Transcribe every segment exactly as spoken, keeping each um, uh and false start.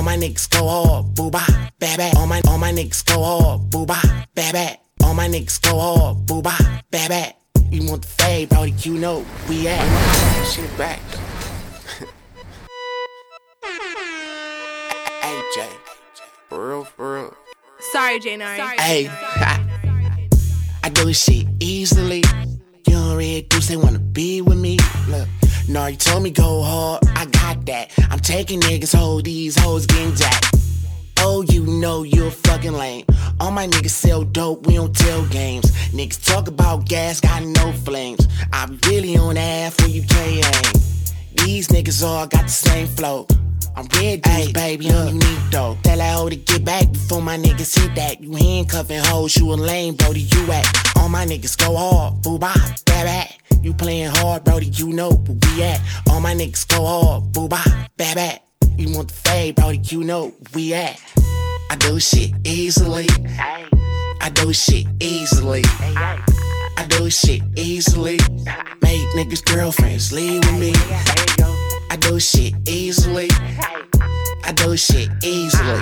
my niggas go hard, boo bop, bad bad. All my all my niggas go hard, boo bop, bad bad. All my niggas go hard, boo bop, bad bad. You want the fade, brody? You know we at. Shit back. Hey Jay, for real, for real. Sorry, J Nari. Hey, I do this shit easily. You don't really do say wanna be with me. Look, no, you told me go hard. I got that. I'm taking niggas, hold these hoes getting jacked. Oh, you know you a fucking lame. All my niggas sell dope, we don't tell games. Niggas talk about gas, got no flames. I'm really on half when you can't aim. These niggas all got the same flow. I'm red dudes, baby, you need though. Tell that hoe to get back before my niggas hit that. You handcuffing hoes, you a lame, brody, you at. All my niggas go hard, boo bop, bad bad. You playing hard, brody, you know where we at. All my niggas go hard, boo bop, bad bad. You want the fade, brody, you know where we at. I do shit easily. I do shit easily. I do shit easily. Make niggas girlfriends leave with me. I do shit easily. I do shit easily.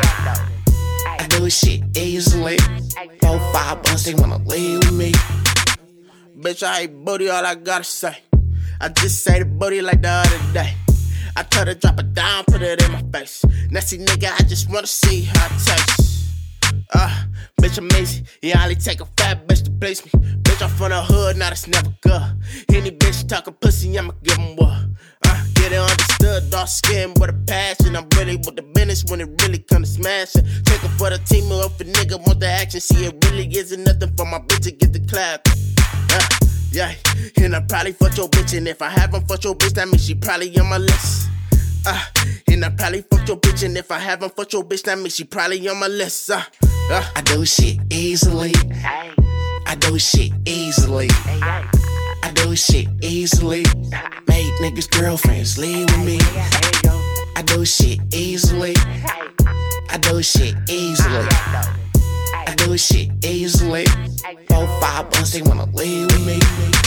I do shit easily. Four, five months, they wanna leave with me. Bitch, I hate booty, all I gotta say. I just say the booty like the other day. I told her drop it down, put it in my face. Nasty nigga, I just wanna see how it tastes. Uh, bitch amazing, yeah, I only take a fat bitch to place me. Bitch, I'm from the hood, now that's never good. Any bitch talking pussy, I'ma give them what. Uh, get it understood, dark skin with a passion. I'm really with the business when it really comes to smashing. Take it for the team, or if a nigga want the action. See, it really isn't nothing for my bitch to get the clap. Uh, yeah, and I probably fuck your bitch, and if I haven't fucked your bitch, that means she probably on my list. Uh, and I probably fucked your bitch, and if I haven't fucked your bitch, that means she probably on my list. Uh, uh. I do shit easily. I do shit easily. I do shit easily. Make niggas girlfriends leave with me. I do shit easily. I do shit easily. I do shit easily. Four, five months, they wanna leave with me.